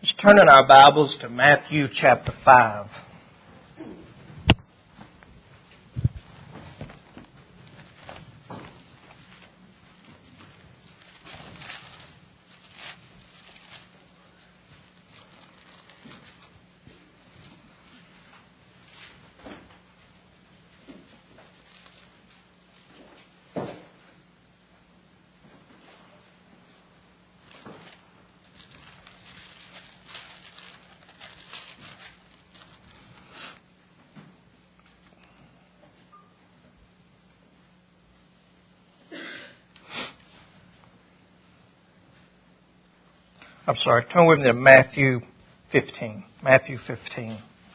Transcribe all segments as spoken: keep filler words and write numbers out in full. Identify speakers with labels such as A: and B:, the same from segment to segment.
A: Let's turn in our Bibles to Matthew chapter five. I'm sorry, turn with me to Matthew fifteen. Matthew fifteen.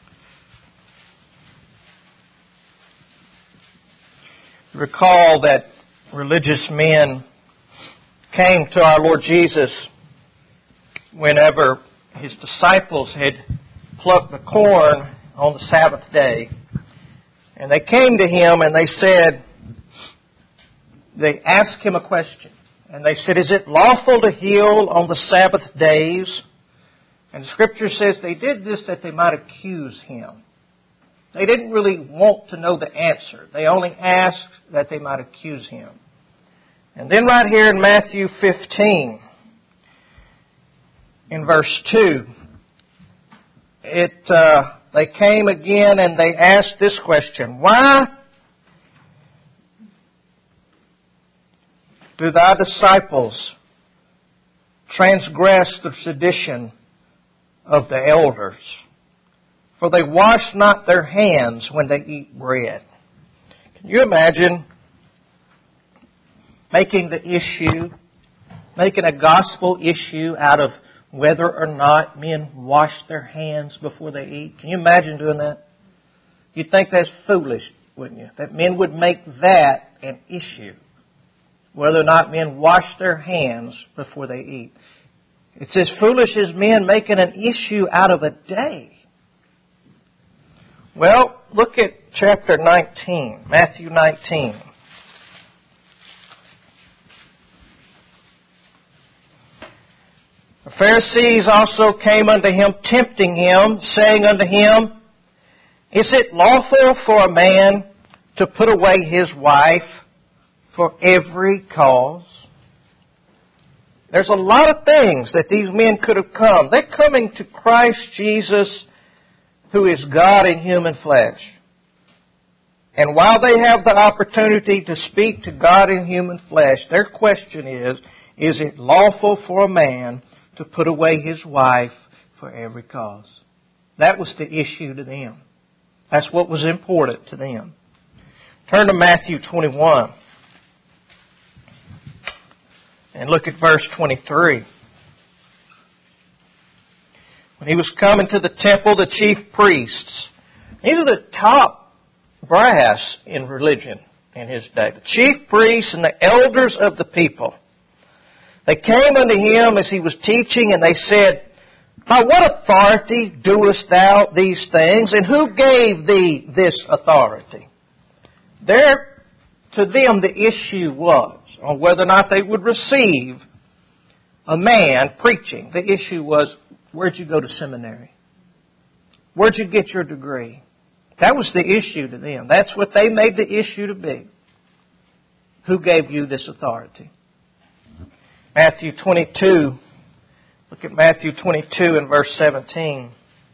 A: Recall that religious men came to our Lord Jesus whenever His disciples had plucked the corn on the Sabbath day. And they came to Him and they said, they asked Him a question. And they said, is it lawful to heal on the Sabbath days? And the Scripture says they did this that they might accuse Him. They didn't really want to know the answer. They only asked that they might accuse Him. And then right here in Matthew fifteen, in verse two, it uh, they came again and they asked this question, why do thy disciples transgress the tradition of the elders? For they wash not their hands when they eat bread. Can you imagine making the issue, making a gospel issue out of whether or not men wash their hands before they eat? Can you imagine doing that? You'd think that's foolish, wouldn't you? That men would make that an issue, whether or not men wash their hands before they eat. It's as foolish as men making an issue out of a day. Well, look at chapter nineteen, Matthew nineteen. The Pharisees also came unto Him, tempting Him, saying unto Him, is it lawful for a man to put away his wife for every cause? There's a lot of things that these men could have come. They're coming to Christ Jesus, who is God in human flesh. And while they have the opportunity to speak to God in human flesh, their question is, is it lawful for a man to put away his wife for every cause? That was the issue to them. That's what was important to them. Turn to Matthew twenty-one. And look at verse twenty-three. When He was coming to the temple, the chief priests, these are the top brass in religion in His day, the chief priests and the elders of the people, they came unto Him as He was teaching, and they said, by what authority doest thou these things, and who gave thee this authority? There, to them, the issue was on whether or not they would receive a man preaching. The issue was, where'd you go to seminary? Where'd you get your degree? That was the issue to them. That's what they made the issue to be. Who gave you this authority? Matthew twenty-two. Look at Matthew twenty-two and verse seventeen.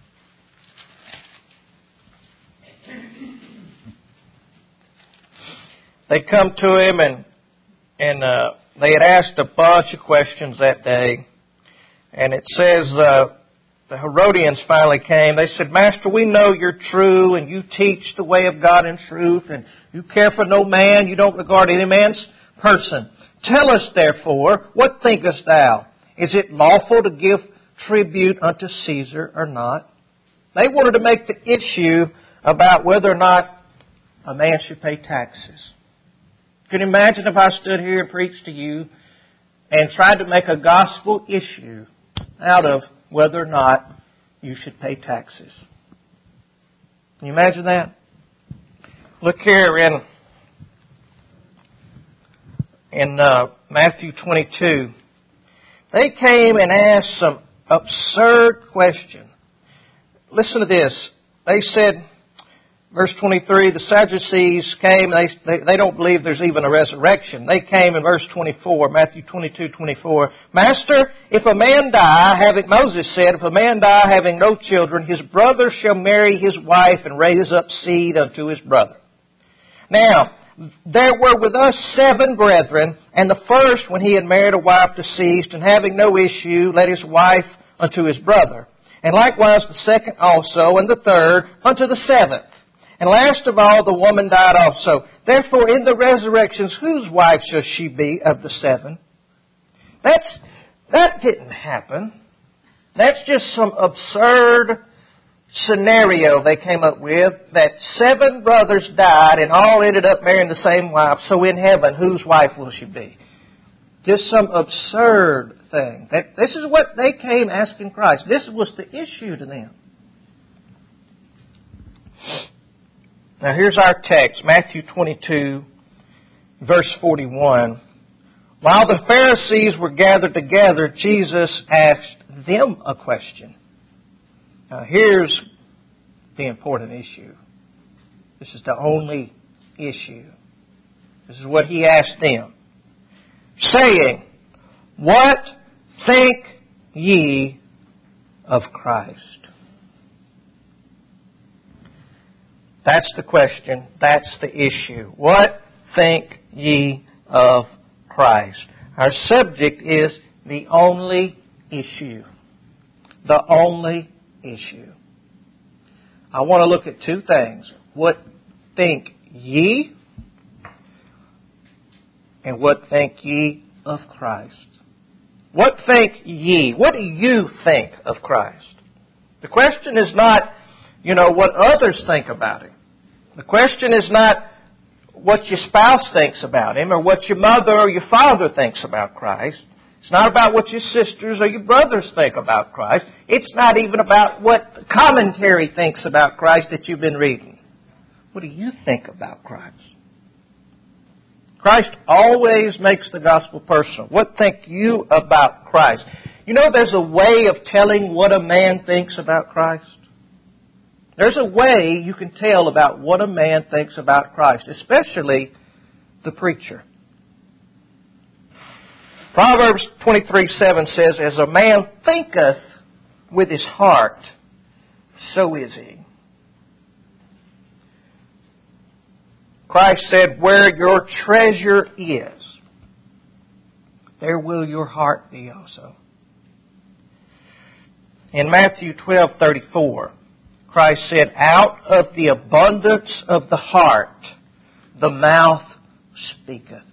A: They come to Him and and uh, they had asked a bunch of questions that day. And it says uh, the Herodians finally came. They said, Master, we know you're true and you teach the way of God in truth and you care for no man. You don't regard any man's person. Tell us, therefore, what thinkest thou? Is it lawful to give tribute unto Caesar or not? They wanted to make the issue about whether or not a man should pay taxes. Can you imagine if I stood here and preached to you and tried to make a gospel issue out of whether or not you should pay taxes? Can you imagine that? Look here in in uh, Matthew twenty-two. They came and asked some absurd question. Listen to this. They said, verse twenty-three, the Sadducees came, they, they, they don't believe there's even a resurrection. They came in verse twenty-four, Matthew twenty-two twenty-four. Master, if a man die, having, Moses said, if a man die having no children, his brother shall marry his wife and raise up seed unto his brother. Now, there were with us seven brethren, and the first, when he had married a wife, deceased, and having no issue, led his wife unto his brother. And likewise the second also, and the third, unto the seventh. And last of all, the woman died also. Therefore, in the resurrections, whose wife shall she be of the seven? That's, that didn't happen. That's just some absurd scenario they came up with, that seven brothers died and all ended up marrying the same wife. So in heaven, whose wife will she be? Just some absurd thing. That, this is what they came asking Christ. This was the issue to them. Now here's our text, Matthew twenty-two, verse forty-one. While the Pharisees were gathered together, Jesus asked them a question. Now here's the important issue. This is the only issue. This is what He asked them. Saying, what think ye of Christ? That's the question. That's the issue. What think ye of Christ? Our subject is the only issue. The only issue. I want to look at two things. What think ye? And what think ye of Christ? What think ye? What do you think of Christ? The question is not, you know, what others think about Him. The question is not what your spouse thinks about Him or what your mother or your father thinks about Christ. It's not about what your sisters or your brothers think about Christ. It's not even about what the commentary thinks about Christ that you've been reading. What do you think about Christ? Christ always makes the gospel personal. What think you about Christ? You know, there's a way of telling what a man thinks about Christ. There's a way you can tell about what a man thinks about Christ, especially the preacher. Proverbs twenty-three seven says, as a man thinketh with his heart, so is he. Christ said, where your treasure is, there will your heart be also. In Matthew twelve thirty-four, Christ said, out of the abundance of the heart, the mouth speaketh.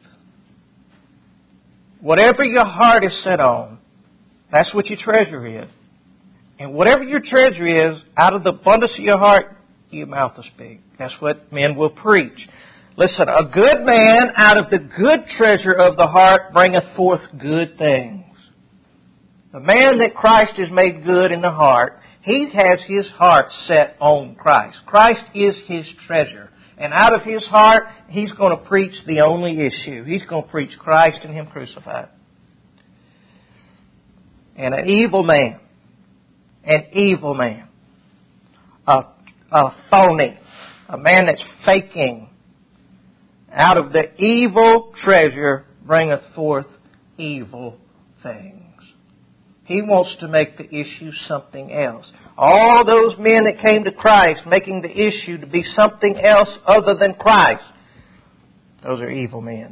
A: Whatever your heart is set on, that's what your treasure is. And whatever your treasure is, out of the abundance of your heart, your mouth will speak. That's what men will preach. Listen, a good man out of the good treasure of the heart bringeth forth good things. The man that Christ has made good in the heart, he has his heart set on Christ. Christ is his treasure. And out of his heart, he's going to preach the only issue. He's going to preach Christ and Him crucified. And an evil man, an evil man, a, a phony, a man that's faking, out of the evil treasure bringeth forth evil things. He wants to make the issue something else. All those men that came to Christ making the issue to be something else other than Christ, those are evil men.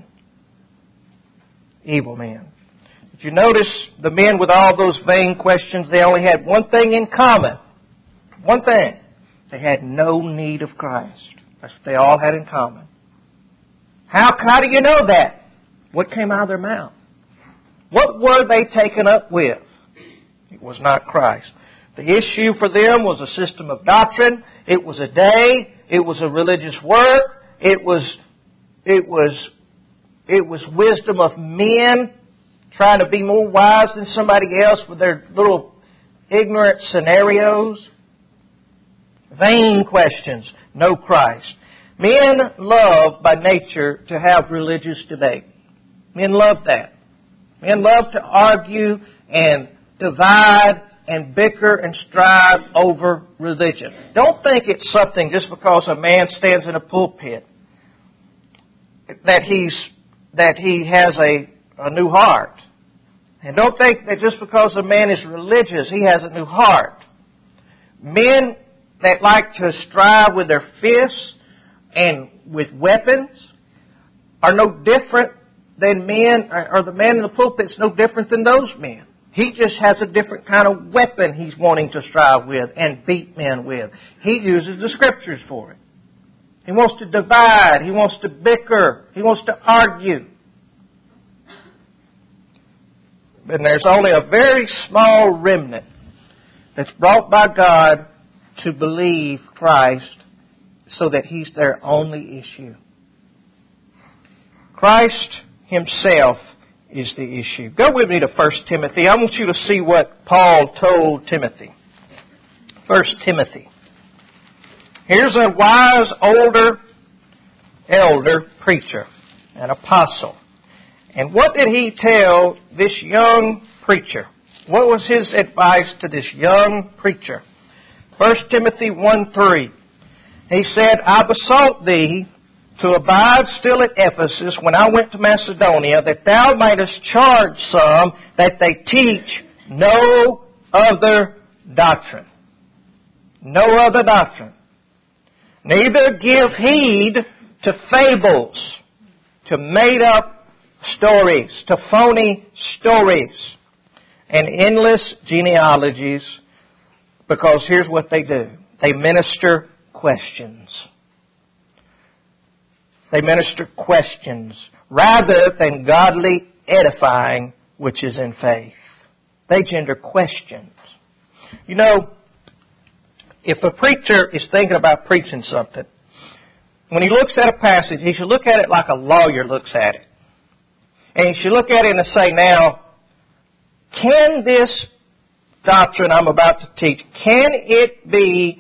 A: Evil men. If you notice, the men with all those vain questions, they only had one thing in common. One thing. They had no need of Christ. That's what they all had in common. How, how do you know that? What came out of their mouth? What were they taken up with? It was not Christ. The issue for them was a system of doctrine. It was a day. It was a religious work. It was, it was, it was wisdom of men trying to be more wise than somebody else with their little ignorant scenarios. Vain questions. No Christ. Men love by nature to have religious debate. Men love that. Men love to argue and divide and bicker and strive over religion. Don't think it's something just because a man stands in a pulpit that he's that he has a, a new heart. And don't think that just because a man is religious, he has a new heart. Men that like to strive with their fists and with weapons are no different than men, or the man in the pulpit is no different than those men. He just has a different kind of weapon he's wanting to strive with and beat men with. He uses the Scriptures for it. He wants to divide. He wants to bicker. He wants to argue. And there's only a very small remnant that's brought by God to believe Christ so that He's their only issue. Christ Himself is the issue. Go with me to First Timothy. I want you to see what Paul told Timothy. First Timothy. Here's a wise, older, elder preacher, an apostle. And what did he tell this young preacher? What was his advice to this young preacher? First Timothy one three. He said, I besought thee to abide still at Ephesus when I went to Macedonia, that thou mightest charge some that they teach no other doctrine. No other doctrine. Neither give heed to fables, to made up stories, to phony stories, and endless genealogies, because here's what they do. They minister questions. They minister questions rather than godly edifying, which is in faith. They gender questions. You know, if a preacher is thinking about preaching something, when he looks at a passage, he should look at it like a lawyer looks at it. And he should look at it and say, now, can this doctrine I'm about to teach, can it be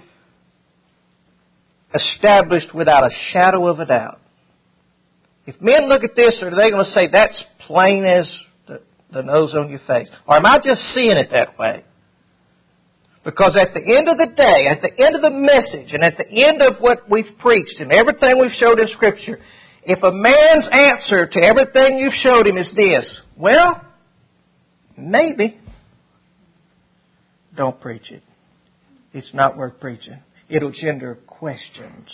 A: established without a shadow of a doubt? If men look at this, are they going to say that's plain as the, the nose on your face? Or am I just seeing it that way? Because at the end of the day, at the end of the message, and at the end of what we've preached and everything we've showed in Scripture, if a man's answer to everything you've showed him is this, well, maybe, don't preach it. It's not worth preaching. It'll gender questions.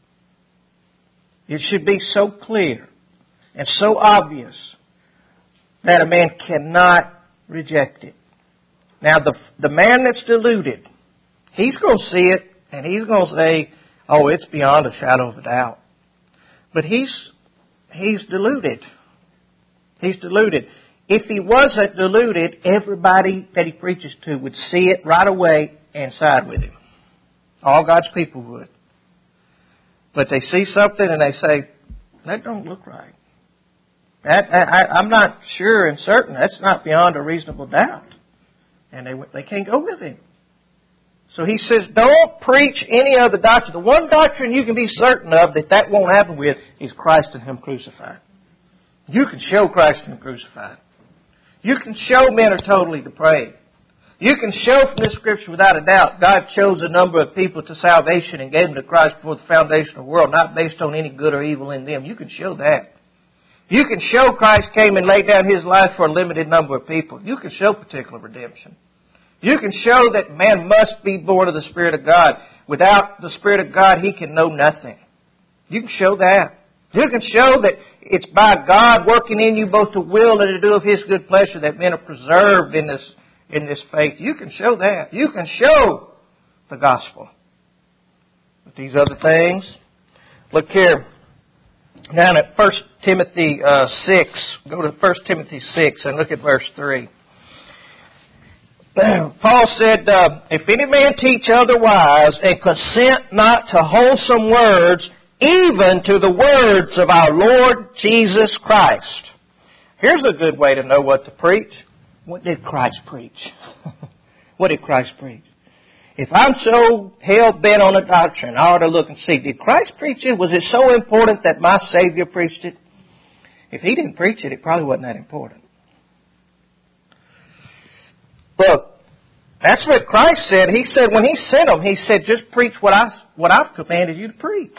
A: It should be so clear and so obvious that a man cannot reject it. Now, the the man that's deluded, he's going to see it and he's going to say, oh, it's beyond a shadow of a doubt. But he's he's deluded. He's deluded. If he wasn't deluded, everybody that he preaches to would see it right away and side with him. All God's people would. But they see something and they say, that don't look right. That, I, I'm not sure and certain. That's not beyond a reasonable doubt. And they they can't go with him. So he says, don't preach any other doctrine. The one doctrine you can be certain of that that won't happen with is Christ and Him crucified. You can show Christ and Him crucified. You can show men are totally depraved. You can show from this Scripture without a doubt God chose a number of people to salvation and gave them to Christ before the foundation of the world, not based on any good or evil in them. You can show that. You can show Christ came and laid down His life for a limited number of people. You can show particular redemption. You can show that man must be born of the Spirit of God. Without the Spirit of God, he can know nothing. You can show that. You can show that it's by God working in you both to will and to do of His good pleasure that men are preserved in this in this faith. You can show that. You can show the gospel. But these other things, look here. Down at First Timothy uh, six, go to First Timothy six and look at verse three. Paul said, uh, if any man teach otherwise and consent not to wholesome words, even to the words of our Lord Jesus Christ. Here's a good way to know what to preach. What did Christ preach? What did Christ preach? If I'm so hell-bent on a doctrine, I ought to look and see, did Christ preach it? Was it so important that my Savior preached it? If He didn't preach it, it probably wasn't that important. Look, That's what Christ said. He said when He sent them, He said, just preach what, I, what I've commanded you to preach.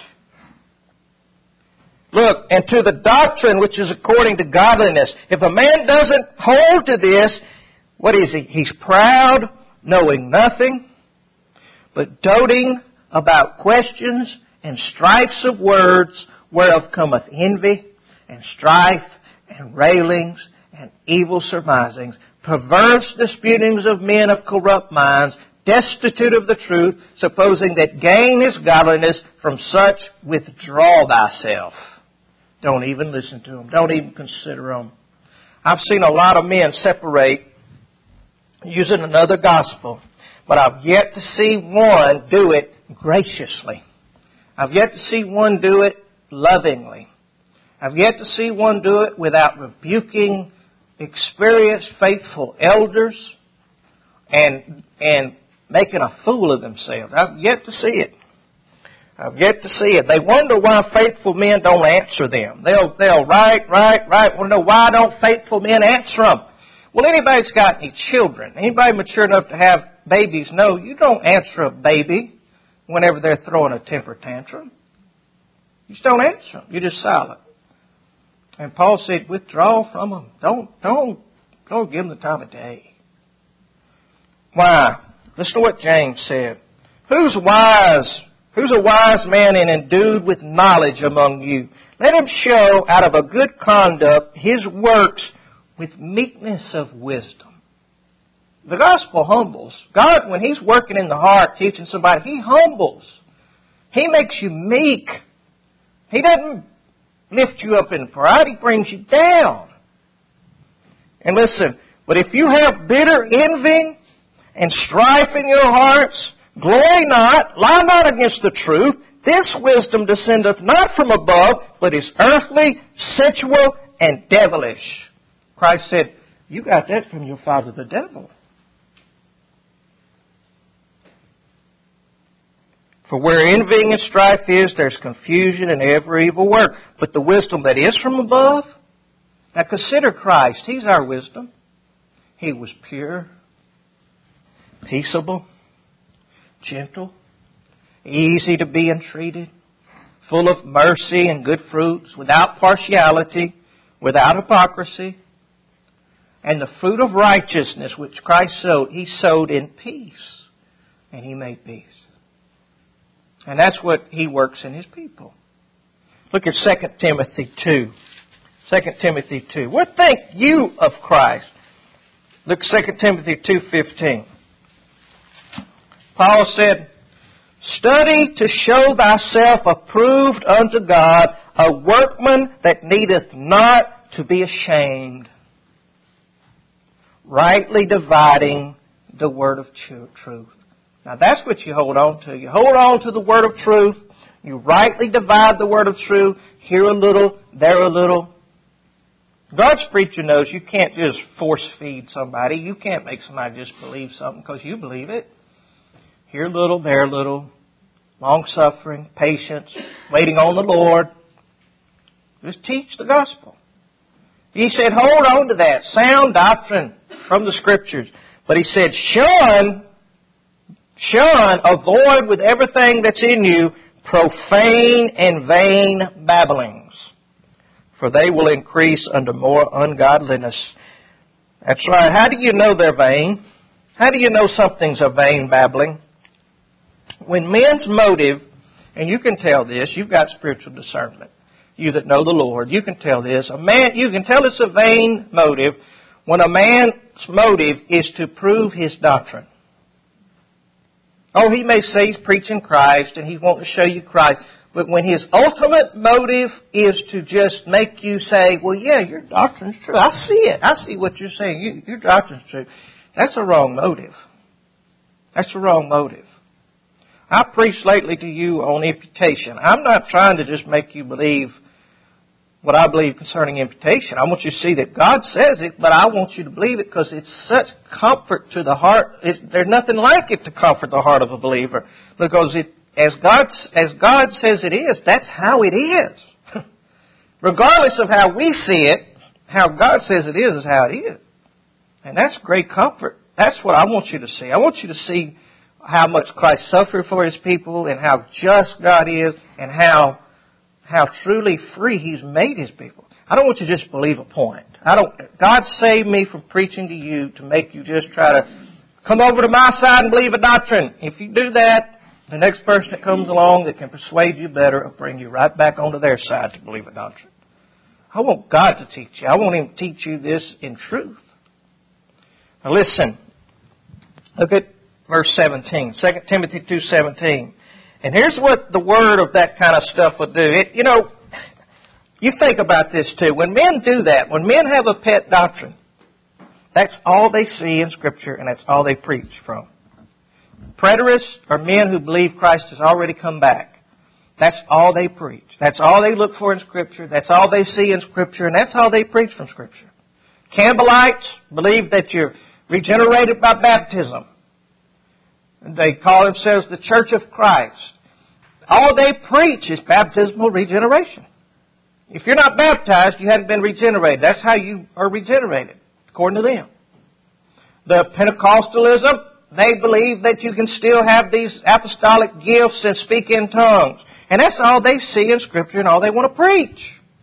A: Look, and to the doctrine which is according to godliness. If a man doesn't hold to this, what is he? He's proud, knowing nothing, but doting about questions and strifes of words, whereof cometh envy and strife and railings and evil surmisings, perverse disputings of men of corrupt minds, destitute of the truth, supposing that gain is godliness. From such withdraw thyself. Don't even listen to them. Don't even consider them. I've seen a lot of men separate using another gospel, but I've yet to see one do it graciously. I've yet to see one do it lovingly. I've yet to see one do it without rebuking experienced, faithful elders and and making a fool of themselves. I've yet to see it. I've yet to see it. They wonder why faithful men don't answer them. They'll they'll write, write, write. Want to know why don't faithful men answer them? Well, anybody's got any children, anybody mature enough to have babies, know you don't answer a baby whenever they're throwing a temper tantrum. You just don't answer them. You're just silent. And Paul said, withdraw from them. Don't, don't, don't give them the time of day. Why? Listen to what James said. Who's wise? Who's a wise man and endued with knowledge among you? Let him show out of a good conduct his works with meekness of wisdom. The gospel humbles. God, when He's working in the heart, teaching somebody, He humbles. He makes you meek. He doesn't lift you up in pride. He brings you down. And listen, but if you have bitter envy and strife in your hearts, glory not, lie not against the truth. This wisdom descendeth not from above, but is earthly, sensual, and devilish. Christ said, you got that from your father the devil. For where envying and strife is, there's confusion and every evil work. But the wisdom that is from above, now consider Christ. He's our wisdom. He was pure, peaceable, gentle, easy to be entreated, full of mercy and good fruits, without partiality, without hypocrisy. And the fruit of righteousness which Christ sowed, He sowed in peace. And He made peace. And that's what He works in His people. Look at Second Timothy two. Second Timothy two. What think you of Christ? Look at Second Timothy two fifteen. Paul said, study to show thyself approved unto God, a workman that needeth not to be ashamed, rightly dividing the word of truth. Now that's what you hold on to. You hold on to the word of truth. You rightly divide the word of truth. Here a little, there a little. God's preacher knows you can't just force feed somebody. You can't make somebody just believe something because you believe it. Here a little, there a little. Long-suffering, patience, waiting on the Lord. Just teach the gospel. He said, hold on to that. Sound doctrine from the Scriptures. But He said, shun, shun, avoid with everything that's in you profane and vain babblings, for they will increase unto more ungodliness. That's right. How do you know they're vain? How do you know something's a vain babbling? When men's motive, and you can tell this, you've got spiritual discernment. You that know the Lord, you can tell this. A man, you can tell it's a vain motive when a man's motive is to prove his doctrine. Oh, he may say he's preaching Christ and he's wanting to show you Christ. But when his ultimate motive is to just make you say, well, yeah, your doctrine's true. I see it. I see what you're saying. You, your doctrine's true. That's a wrong motive. That's a wrong motive. I preached lately to you on imputation. I'm not trying to just make you believe what I believe concerning imputation. I want you to see that God says it, but I want you to believe it because it's such comfort to the heart. It, there's nothing like it to comfort the heart of a believer. Because it, as God, as God says it is, that's how it is. Regardless of how we see it, how God says it is is how it is. And that's great comfort That's what I want you to see. I want you to see how much Christ suffered for His people and how just God is and how how truly free He's made His people. I don't want you to just believe a point. I don't. God saved me from preaching to you to make you just try to come over to my side and believe a doctrine. If you do that, the next person that comes along that can persuade you better will bring you right back onto their side to believe a doctrine. I want God to teach you. I want Him to teach you this in truth. Now listen. Look at verse seventeen. Second Timothy two seventeen. And here's what the word of that kind of stuff would do. It, you know, you think about this too. When men do that, when men have a pet doctrine, that's all they see in Scripture and that's all they preach from. Preterists are men who believe Christ has already come back. That's all they preach. That's all they look for in Scripture. That's all they see in Scripture, and that's all they preach from Scripture. Campbellites believe that you're regenerated by baptism. And they call themselves the Church of Christ. All they preach is baptismal regeneration. If you're not baptized, you haven't been regenerated. That's how you are regenerated, according to them. The Pentecostalism, they believe that you can still have these apostolic gifts and speak in tongues. And that's all they see in Scripture and all they want to preach.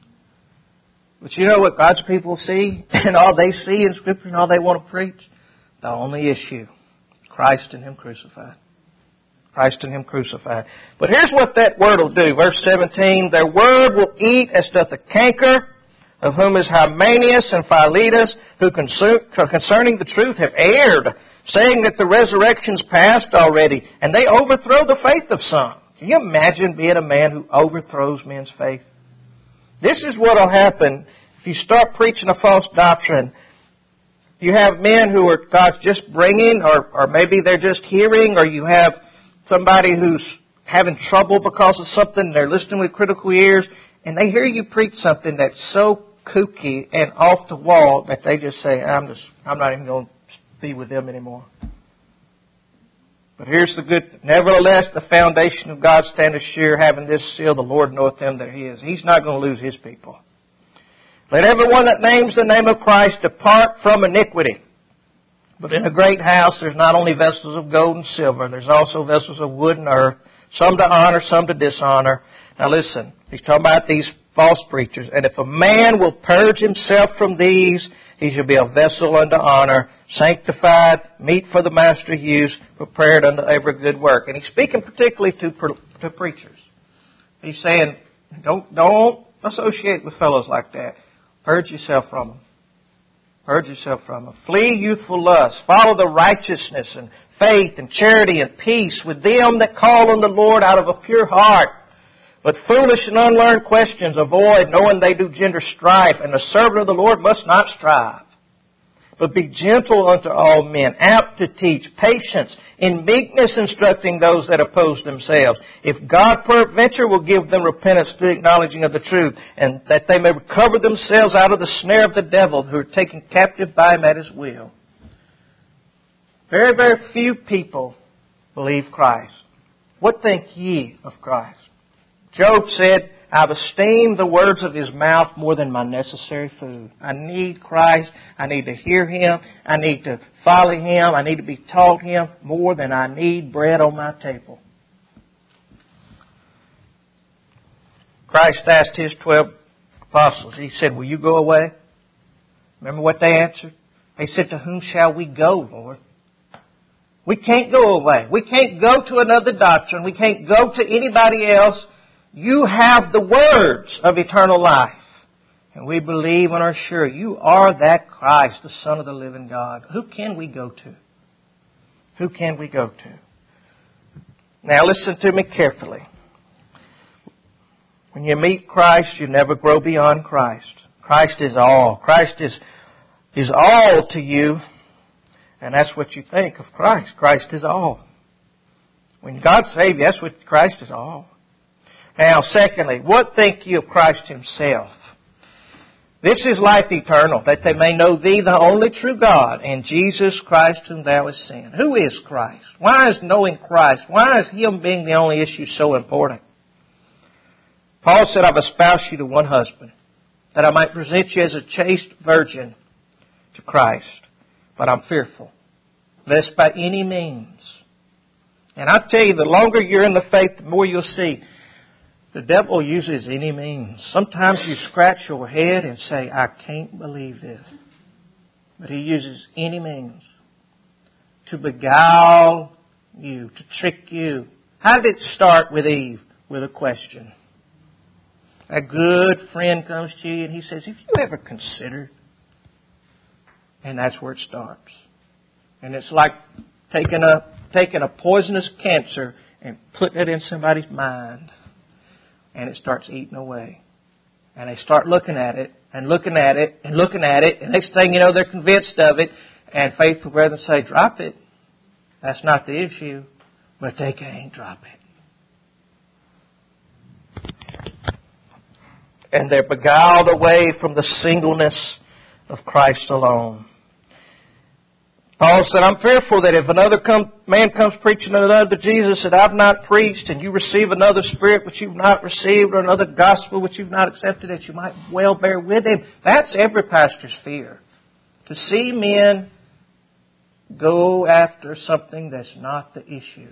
A: But you know what God's people see and all they see in Scripture and all they want to preach? The only issue. Christ and Him crucified. Christ and Him crucified. But here's what that word will do. Verse seventeen, their word will eat as doth the canker, of whom is Hymenaeus and Philetus, who concerning the truth have erred, saying that the resurrection's past already, and they overthrow the faith of some. Can you imagine being a man who overthrows men's faith? This is what will happen if you start preaching a false doctrine. You have men who are God's just bringing, or, or maybe they're just hearing, or you have somebody who's having trouble because of something, they're listening with critical ears, and they hear you preach something that's so kooky and off the wall that they just say, I'm just, I'm not even going to be with them anymore. But here's the good, nevertheless, the foundation of God standeth sure, having this seal, the Lord knoweth them that He is. He's not going to lose His people. Let everyone that names the name of Christ depart from iniquity. But in a great house there's not only vessels of gold and silver, there's also vessels of wood and earth, some to honor, some to dishonor. Now listen, he's talking about these false preachers. And if a man will purge himself from these, he shall be a vessel unto honor, sanctified, meet for the master's use, prepared unto every good work. And he's speaking particularly to, to preachers. He's saying, don't, don't associate with fellows like that. Purge yourself from them. Purge yourself from them. Flee youthful lust. Follow the righteousness and faith and charity and peace with them that call on the Lord out of a pure heart. But foolish and unlearned questions avoid, knowing they do gender strife, and the servant of the Lord must not strive. But be gentle unto all men, apt to teach, patience, in meekness instructing those that oppose themselves. If God peradventure will give them repentance to the acknowledging of the truth, and that they may recover themselves out of the snare of the devil, who are taken captive by him at his will. Very, very few people believe Christ. What think ye of Christ? Job said, I've esteemed the words of His mouth more than my necessary food. I need Christ. I need to hear Him. I need to follow Him. I need to be taught Him more than I need bread on my table. Christ asked His twelve apostles. He said, will you go away? Remember what they answered? They said, to whom shall we go, Lord? We can't go away. We can't go to another doctrine. We can't go to anybody else. You have the words of eternal life. And we believe and are sure you are that Christ, the Son of the living God. Who can we go to? Who can we go to? Now listen to me carefully. When you meet Christ, you never grow beyond Christ. Christ is all. Christ is, is all to you. And that's what you think of Christ. Christ is all. When God saved you, that's what Christ is all. Now, secondly, what think ye of Christ Himself? This is life eternal, that they may know Thee, the only true God, and Jesus Christ whom Thou hast sent. Who is Christ? Why is knowing Christ? Why is Him being the only issue so important? Paul said, I've espoused you to one husband, that I might present you as a chaste virgin to Christ. But I'm fearful. lest by any means. And I tell you, the longer you're in the faith, the more you'll see the devil uses any means. Sometimes you scratch your head and say, I can't believe this. But he uses any means to beguile you, to trick you. How did it start with Eve? With a question. A good friend comes to you and he says, have you ever considered? And that's where it starts. And it's like taking a taking a poisonous cancer and putting it in somebody's mind. And it starts eating away. And they start looking at it and looking at it and looking at it. And next thing you know, they're convinced of it. And faithful brethren say, drop it. That's not the issue. But they can't drop it. And they're beguiled away from the singleness of Christ alone. Paul said, I'm fearful that if another come, man comes preaching another Jesus that I've not preached, and you receive another spirit which you've not received, or another gospel which you've not accepted, that you might well bear with him. That's every pastor's fear. To see men go after something that's not the issue.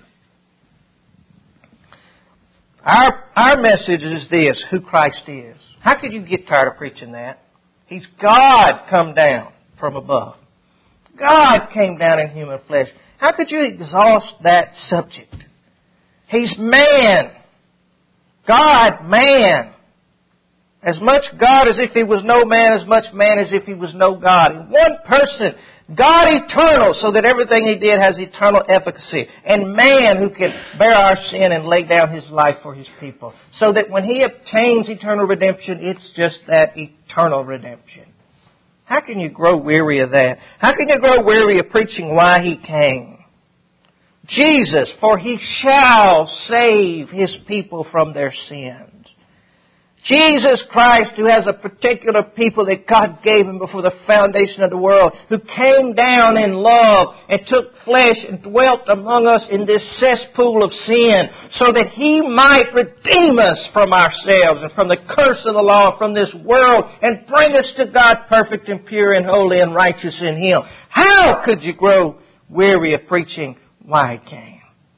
A: Our, our message is this, who Christ is. How could you get tired of preaching that? He's God come down from above. God came down in human flesh. How could you exhaust that subject? He's man. God, man. As much God as if He was no man, as much man as if He was no God. In one person, God eternal, so that everything He did has eternal efficacy. And man who can bear our sin and lay down His life for His people. So that when He obtains eternal redemption, it's just that eternal redemption. How can you grow weary of that? How can you grow weary of preaching why He came? Jesus, for He shall save His people from their sins. Jesus Christ, who has a particular people that God gave Him before the foundation of the world, who came down in love and took flesh and dwelt among us in this cesspool of sin, so that He might redeem us from ourselves and from the curse of the law, from this world, and bring us to God perfect and pure and holy and righteous in Him. How could you grow weary of preaching why He came?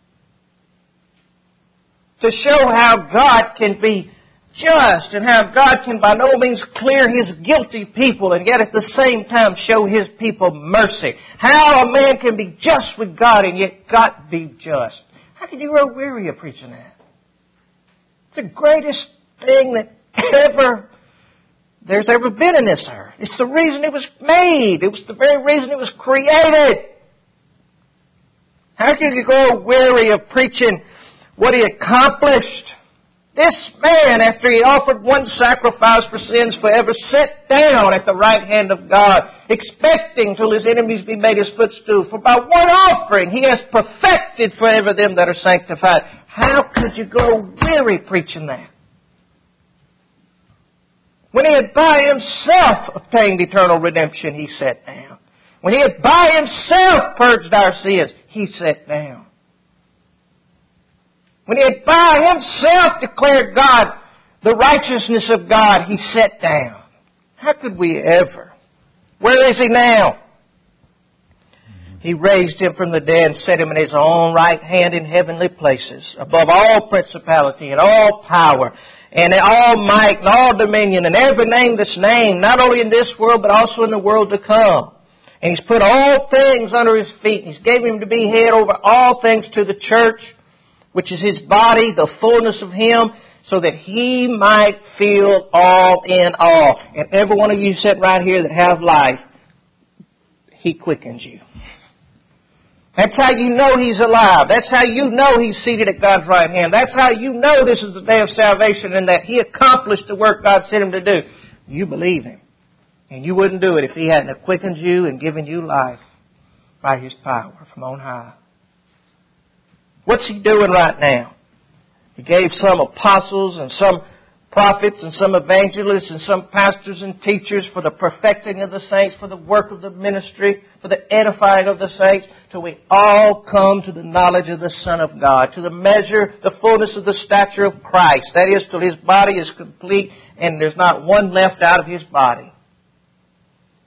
A: To show how God can be just and how God can by no means clear His guilty people and yet at the same time show His people mercy. How a man can be just with God and yet God be just. How can you grow weary of preaching that? It's the greatest thing that ever there's ever been in this earth. It's the reason it was made. It was the very reason it was created. How can you grow weary of preaching what He accomplished? This man, after He offered one sacrifice for sins forever, sat down at the right hand of God, expecting till His enemies be made His footstool. For by one offering He has perfected forever them that are sanctified. How could you grow weary preaching that? When He had by Himself obtained eternal redemption, He sat down. When He had by Himself purged our sins, He sat down. When He had by Himself declared God, the righteousness of God, He sat down. How could we ever? Where is He now? He raised Him from the dead and set Him in His own right hand in heavenly places, above all principality and all power and all might and all dominion and every name that's named, not only in this world but also in the world to come. And He's put all things under His feet. He's gave Him to be head over all things to the church, which is His body, the fullness of Him, so that He might fill all in all. And every one of you sit right here that have life, He quickens you. That's how you know He's alive. That's how you know He's seated at God's right hand. That's how you know this is the day of salvation and that He accomplished the work God sent Him to do. You believe Him. And you wouldn't do it if He hadn't quickened you and given you life by His power from on high. What's He doing right now? He gave some apostles and some prophets and some evangelists and some pastors and teachers for the perfecting of the saints, for the work of the ministry, for the edifying of the saints, till we all come to the knowledge of the Son of God, to the measure, the fullness of the stature of Christ. That is, till His body is complete and there's not one left out of His body.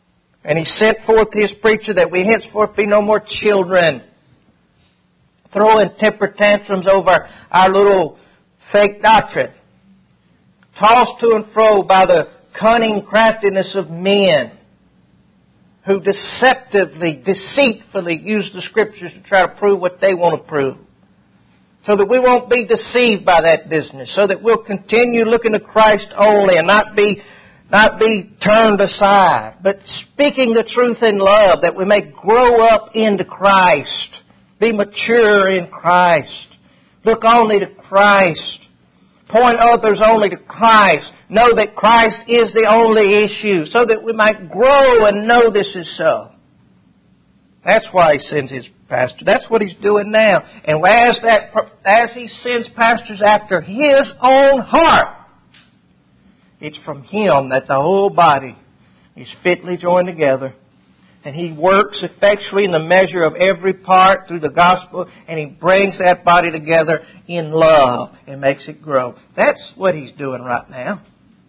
A: And He sent forth His preacher that we henceforth be no more children, throwing temper tantrums over our little fake doctrine, tossed to and fro by the cunning craftiness of men who deceptively, deceitfully use the Scriptures to try to prove what they want to prove. So that we won't be deceived by that business. So that we'll continue looking to Christ only and not be not be turned aside. But speaking the truth in love, that we may grow up into Christ. Be mature in Christ. Look only to Christ. Point others only to Christ. Know that Christ is the only issue. So that we might grow and know this is so. That's why He sends His pastor. That's what He's doing now. And as that, as He sends pastors after His own heart, it's from Him that the whole body is fitly joined together. And He works effectually in the measure of every part through the gospel, and He brings that body together in love and makes it grow. That's what He's doing right now.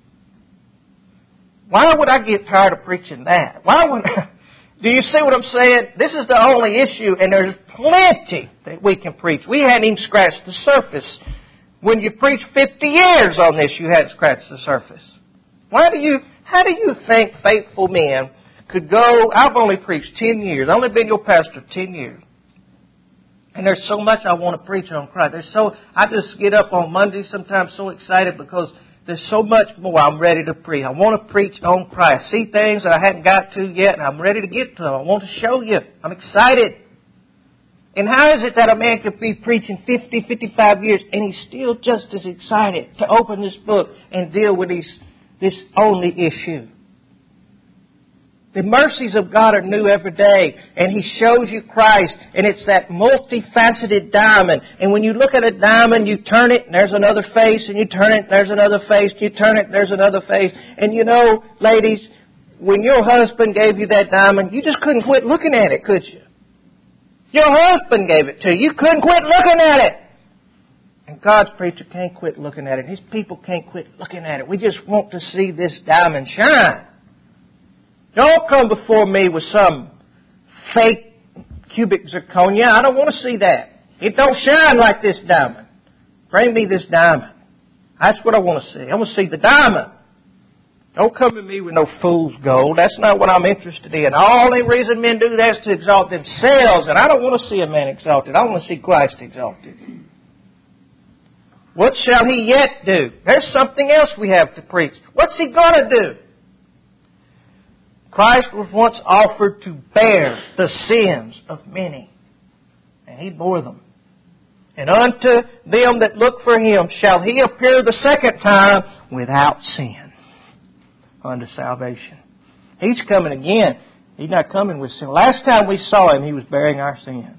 A: Why would I get tired of preaching that? Why would Do you see what I'm saying? This is the only issue, and there's plenty that we can preach. We hadn't even scratched the surface. When you preach fifty years on this, you hadn't scratched the surface. Why do you, how do you think faithful men could go, I've only preached ten years. I've only been your pastor ten years. And there's so much I want to preach on Christ. There's so, I just get up on Monday sometimes so excited because there's so much more I'm ready to preach. I want to preach on Christ. See things that I hadn't got to yet, and I'm ready to get to them. I want to show you. I'm excited. And how is it that a man could be preaching fifty, fifty-five years, and he's still just as excited to open this book and deal with these, this only issue? The mercies of God are new every day, and He shows you Christ, and it's that multifaceted diamond. And when you look at a diamond, you turn it, and there's another face, and you turn it, and there's another face, you turn it, and there's another face. And you know, ladies, when your husband gave you that diamond, you just couldn't quit looking at it, could you? Your husband gave it to you. You couldn't quit looking at it. And God's preacher can't quit looking at it. His people can't quit looking at it. We just want to see this diamond shine. Don't come before me with some fake cubic zirconia. I don't want to see that. It don't shine like this diamond. Bring me this diamond. That's what I want to see. I want to see the diamond. Don't come to me with no fool's gold. That's not what I'm interested in. All the reason men do that is to exalt themselves. And I don't want to see a man exalted. I want to see Christ exalted. What shall He yet do? There's something else we have to preach. What's He going to do? Christ was once offered to bear the sins of many, and He bore them. And unto them that look for Him shall He appear the second time without sin unto salvation. He's coming again. He's not coming with sin. Last time we saw Him, He was bearing our sin.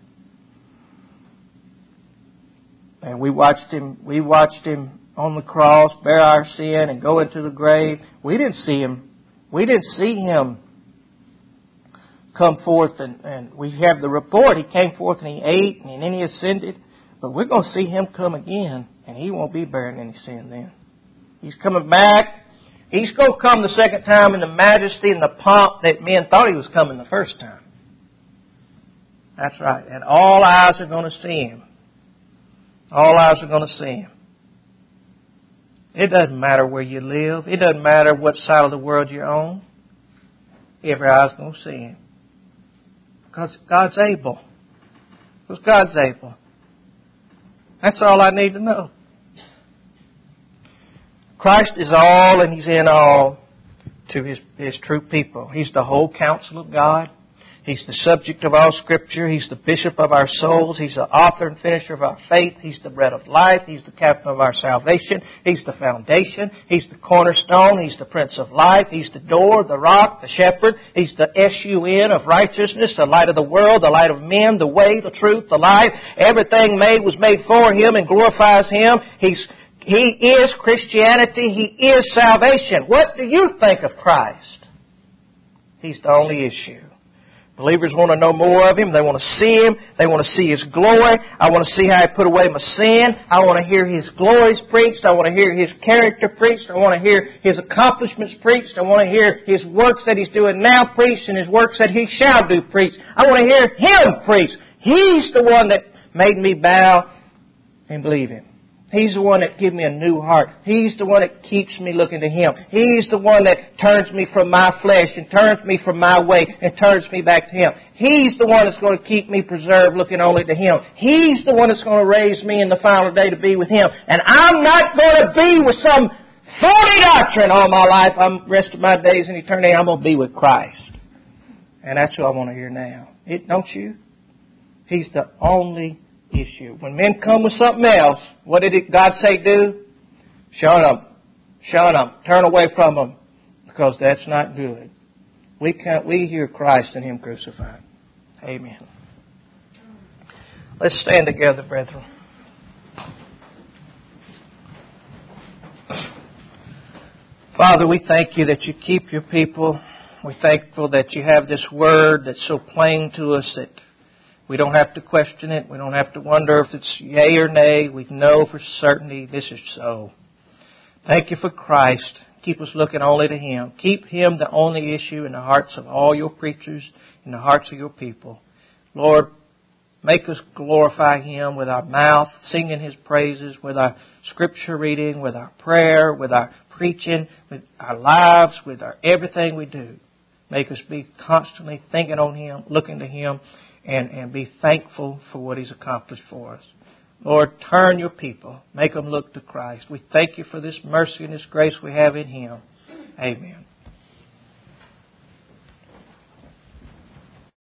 A: And we watched Him, we watched Him on the cross bear our sin and go into the grave. We didn't see Him. We didn't see Him come forth, and, and we have the report. He came forth and He ate, and then He ascended. But we're going to see Him come again, and He won't be bearing any sin then. He's coming back. He's going to come the second time in the majesty and the pomp that men thought He was coming the first time. That's right. And all eyes are going to see Him. All eyes are going to see Him. It doesn't matter where you live. It doesn't matter what side of the world you're on. Every eye's going to see Him. Because God's able. Because God's able. That's all I need to know. Christ is all and He's in all to His, His true people. He's the whole counsel of God. He's the subject of all Scripture. He's the bishop of our souls. He's the author and finisher of our faith. He's the bread of life. He's the captain of our salvation. He's the foundation. He's the cornerstone. He's the prince of life. He's the door, the rock, the shepherd. He's the S U N of righteousness, the light of the world, the light of men, the way, the truth, the life. Everything made was made for Him and glorifies Him. He's He is Christianity. He is salvation. What do you think of Christ? He's the only issue. Believers want to know more of Him. They want to see Him. They want to see His glory. I want to see how He put away my sin. I want to hear His glories preached. I want to hear His character preached. I want to hear His accomplishments preached. I want to hear His works that He's doing now preached and His works that He shall do preached. I want to hear Him preached. He's the one that made me bow and believe Him. He's the one that gives me a new heart. He's the one that keeps me looking to Him. He's the one that turns me from my flesh and turns me from my way and turns me back to Him. He's the one that's going to keep me preserved looking only to Him. He's the one that's going to raise me in the final day to be with Him. And I'm not going to be with some phony doctrine all my life. I'm the rest of my days in eternity, I'm going to be with Christ. And that's what I want to hear now. It, don't you? He's the only issue. When men come with something else, what did it, God say do? Shun them. Shun them. Turn away from them. Because that's not good. We can't, we hear Christ and Him crucified. Amen. Let's stand together, brethren. Father, we thank You that You keep Your people. We're thankful that You have this Word that's so plain to us that we don't have to question it. We don't have to wonder if it's yea or nay. We know for certainty this is so. Thank You for Christ. Keep us looking only to Him. Keep Him the only issue in the hearts of all Your preachers, in the hearts of Your people. Lord, make us glorify Him with our mouth, singing His praises, with our scripture reading, with our prayer, with our preaching, with our lives, with our everything we do. Make us be constantly thinking on Him, looking to Him, and, and be thankful for what He's accomplished for us. Lord, turn Your people. Make them look to Christ. We thank You for this mercy and this grace we have in Him. Amen.